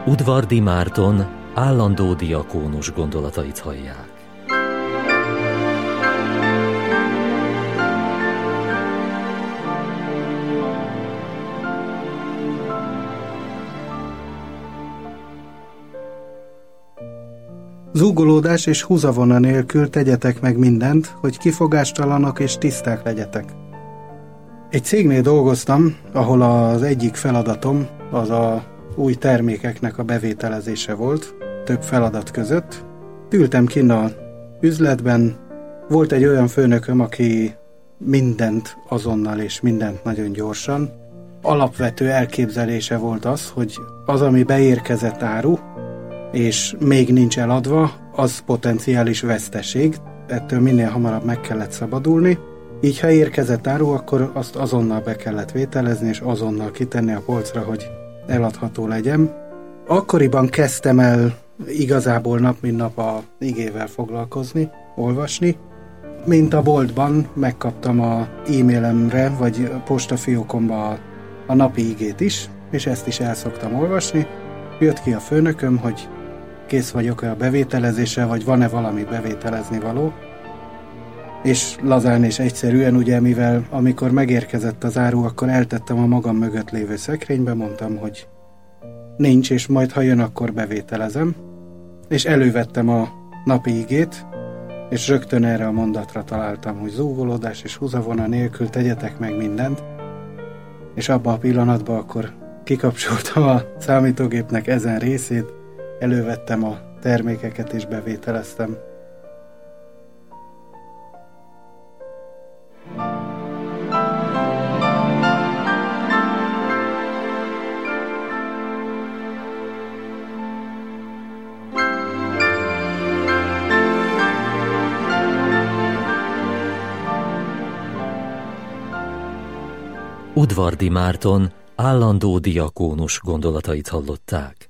Udvardy Márton állandó diakónus gondolatait hallják. Zúgolódás és húzavona nélkül tegyetek meg mindent, hogy kifogástalanok és tiszták legyetek. Egy cégnél dolgoztam, ahol az egyik feladatom az a új termékeknek a bevételezése volt, több feladat között. Ültem kinn a üzletben, volt egy olyan főnököm, aki mindent azonnal és mindent nagyon gyorsan. Alapvető elképzelése volt az, hogy az, ami beérkezett áru, és még nincs eladva, az potenciális veszteség, ettől minél hamarabb meg kellett szabadulni. Így, ha érkezett áru, akkor azt azonnal be kellett vételezni, és azonnal kitenni a polcra, hogy eladható legyen. Akkoriban kezdtem el igazából nap mint nap a igével foglalkozni, olvasni. Mint a boltban megkaptam a e-mailemre, vagy a postafiókomba a napi igét is, és ezt is el szoktam olvasni. Jött ki a főnököm, hogy kész vagyok-e a bevételezésre, vagy van-e valami bevételezni való. És lazán és egyszerűen, ugye, mivel amikor megérkezett az áru, akkor eltettem a magam mögött lévő szekrénybe, mondtam, hogy nincs, és majd ha jön, akkor bevételezem. És elővettem a napi igét, és rögtön erre a mondatra találtam, hogy zúgolódás és húzavona nélkül tegyetek meg mindent. És abban a pillanatban akkor kikapcsoltam a számítógépnek ezen részét, elővettem a termékeket és bevételeztem. Udvardy Márton állandó diakónus gondolatait hallották.